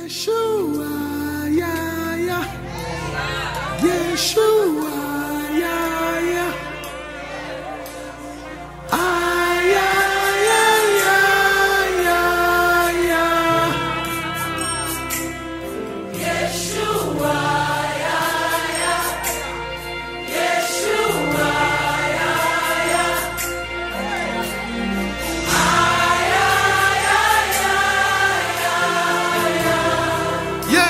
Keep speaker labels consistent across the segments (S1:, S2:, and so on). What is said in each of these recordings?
S1: Yeshua, yeah, yeah. Yeshua, yeah, yeah. Ah, yeah, yeah, yeah, yeah, yeah. Yeshua, yeah, yeah. Yeshua, yeah, yeah. Ah, yeah, yeah, yeah, yeah, yeah.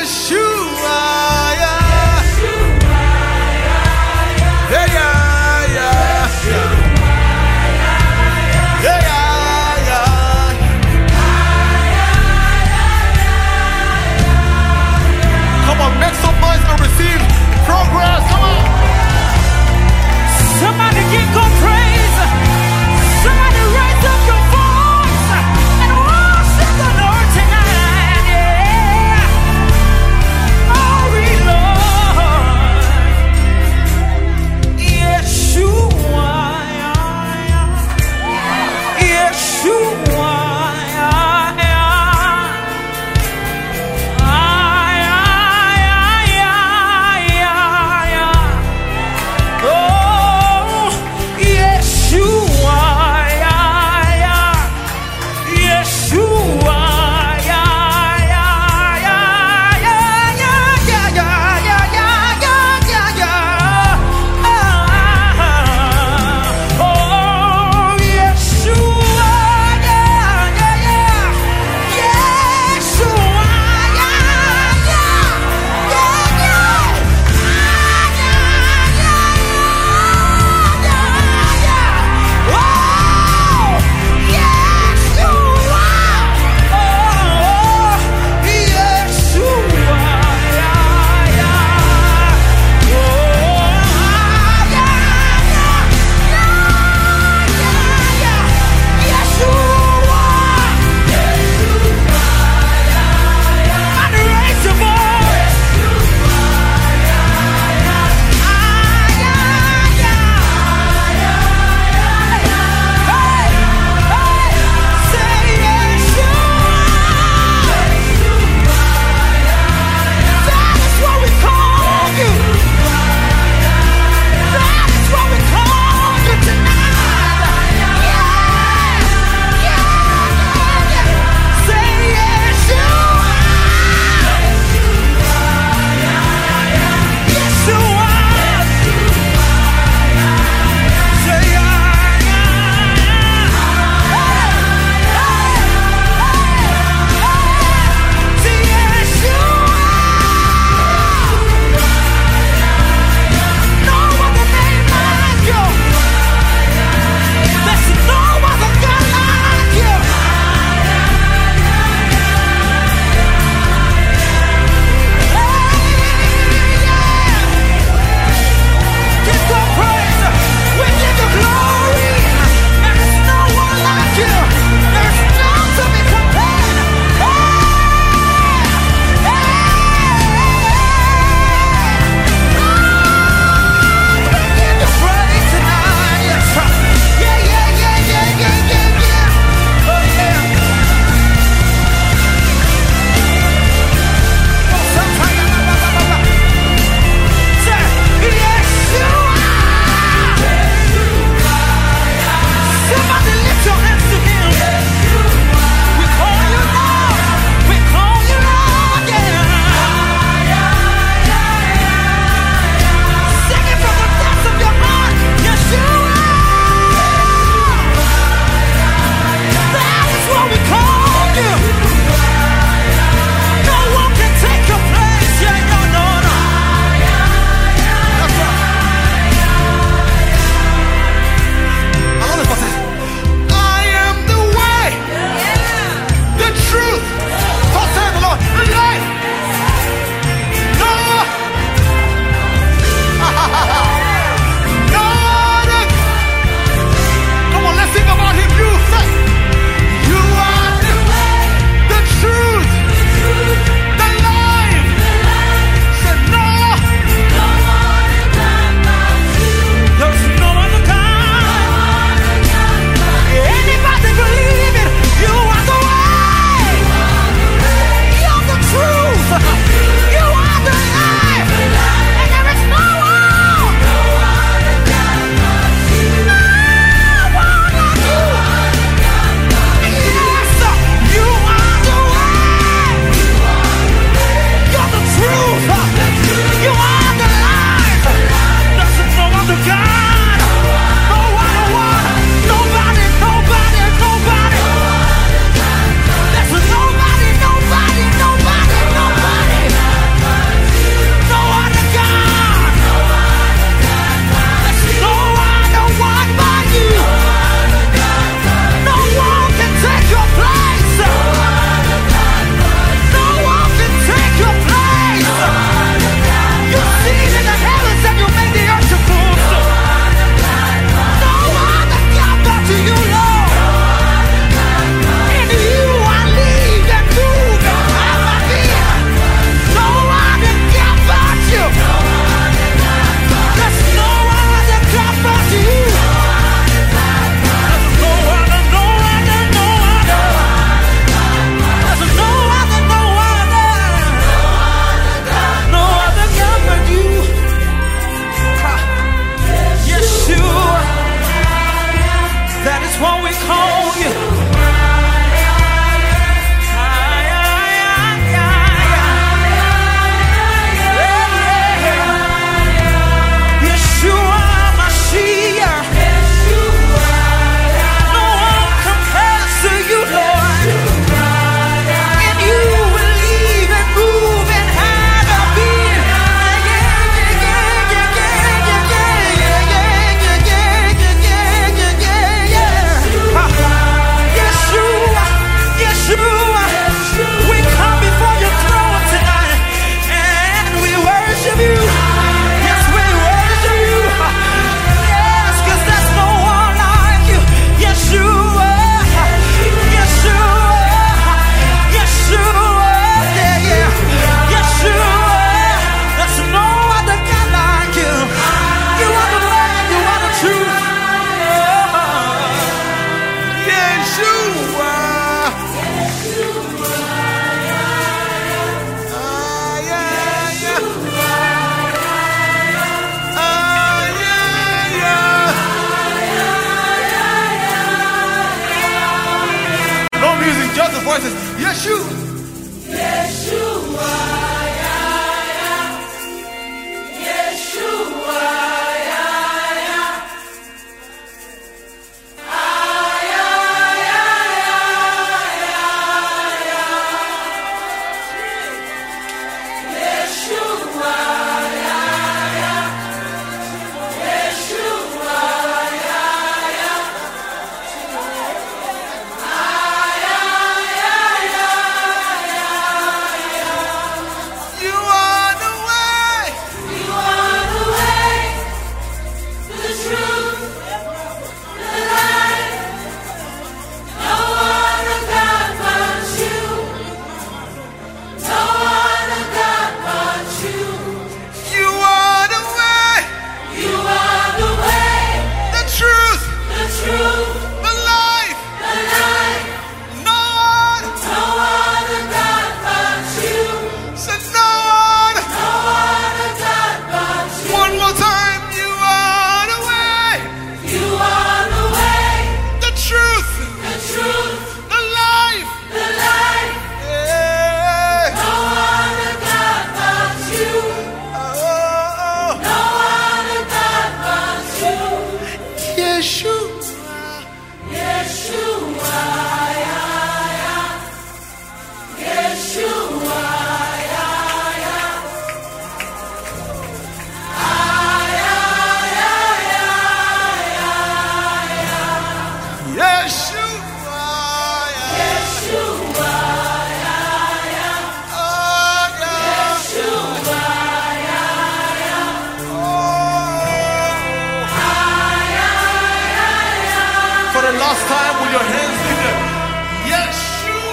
S2: time with your hands lifted. Yeshua.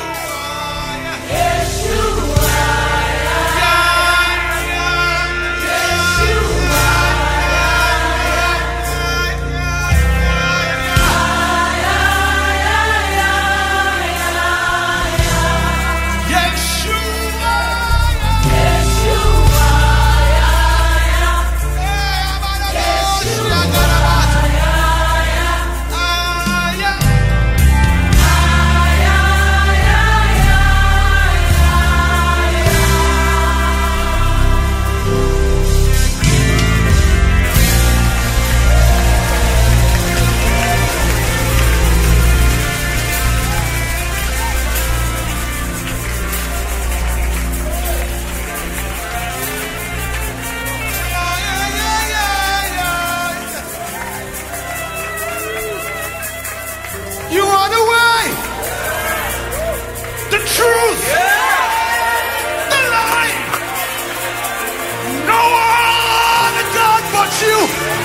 S2: You are the way, the truth, the life. No other God but you.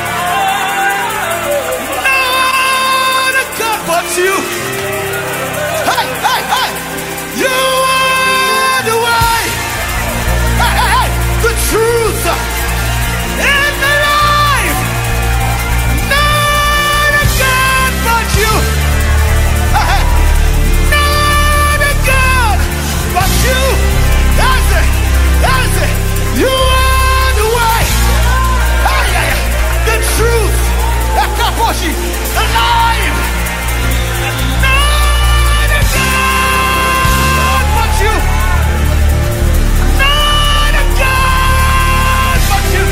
S2: No other God but you. Hey, hey, hey. You are the way, hey, hey, hey. The truth, and the life. No other God but you. You are the way, the truth, the life. Not a God but you. Not a God but you.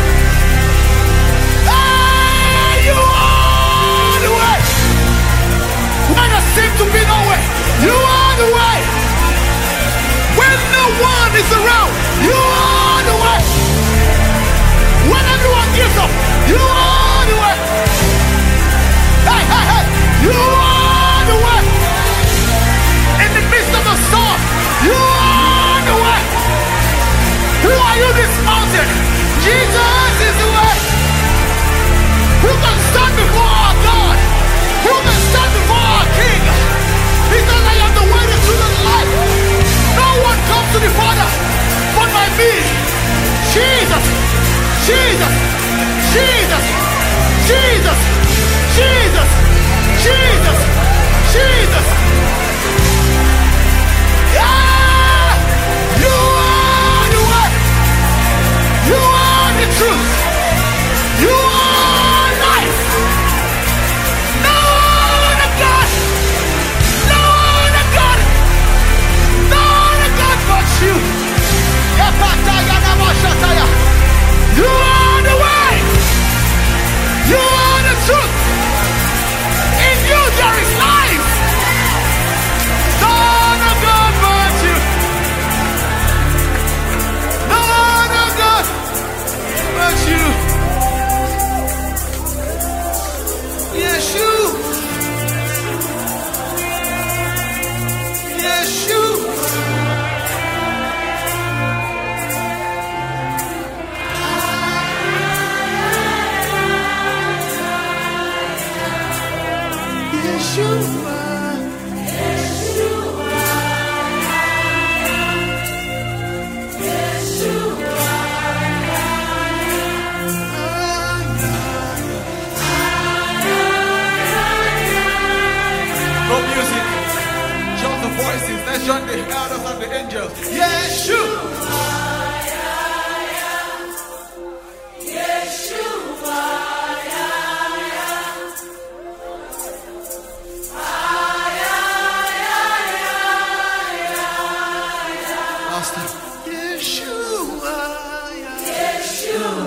S2: You are the way. When there seems to be no way, you are the way. When no one is around, you are the way. When everyone gives up, you are the way. Hey, hey, hey, you are the way. In the midst of the storm, you are the way. Who are you this mountain? Jesus is the way. Who can stand before our God? Who can stand before our King? He says, I am the way, the truth, and the life. No one comes to the Father but by me. Jesus, Jesus, Jesus, Jesus, Jesus, Jesus, Jesus. Yeah! You are the way. You are the truth. You are life. No other God. No other God. No other God but you. You are the way. You are the truth. In you there is life. No other God but you. No other God but you. Yes, you. Yes, you. No music, just the voices. Let's join the elders and the angels. Yeshua. Yeshua.